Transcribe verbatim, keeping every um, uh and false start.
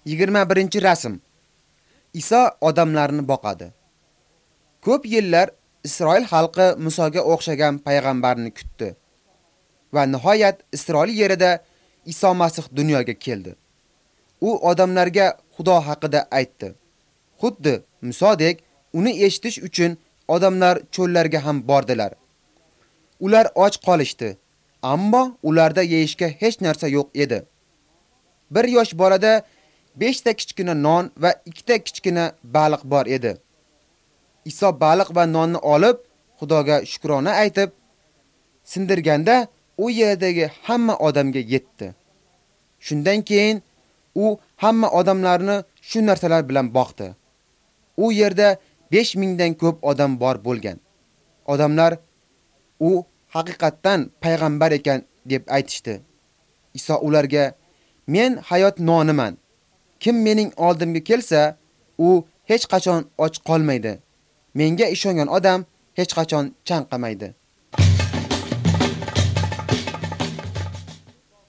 yigirma birinchi rasm. Iso odamlarni boqadi. Ko'p yillar Isroil xalqi Musoga o'xshagan payg'ambarni kutdi va nihoyat Isroil yerida Iso Masih dunyoga keldi. U odamlarga Xudo haqida aytdi. Xuddi Musodek uni eshitish uchun odamlar cho'llarga ham bordilar. Ular och qolishdi, ammo ularda yeyishga hech narsa yo'q edi. Bir yosh bolada besh ta kichkina non va ikki ta kichkina baliq bor edi. Iso baliq va nonni olib, Xudoga shukrona aytib, sindirganda u yerdagi hamma odamga yetdi. Shundan keyin u hamma odamlarni shu narsalar bilan boqdi. U yerda besh ming dan ko'p odam bor bo'lgan. Odamlar u haqiqatdan payg'ambar ekan deb aytishdi. Iso ularga: "Men hayot noniman. Kim mening oldimga kelsa, u hech qachon och qolmaydi. Menga ishongan odam hech qachon chanqamaydi."